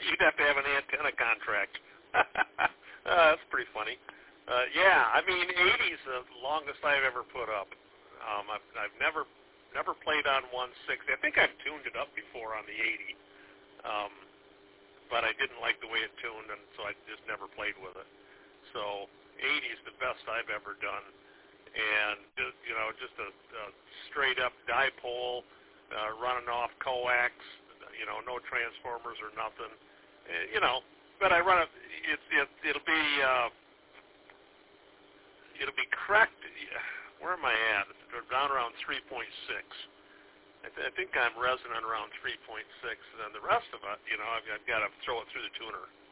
You'd have to have an antenna contract. That's pretty funny. Yeah, I mean, 80's the longest I've ever put up. I've never played on 160. I think I've tuned it up before on the 80, but I didn't like the way it tuned, and so I just never played with it. So 80's the best I've ever done, and just a straight up dipole running off coax, no transformers or nothing, But I run it. It'll be correct. Where am I at? Down around 3.6. I think I'm resonant around 3.6, and then the rest of it, I've got to throw it through the tuner.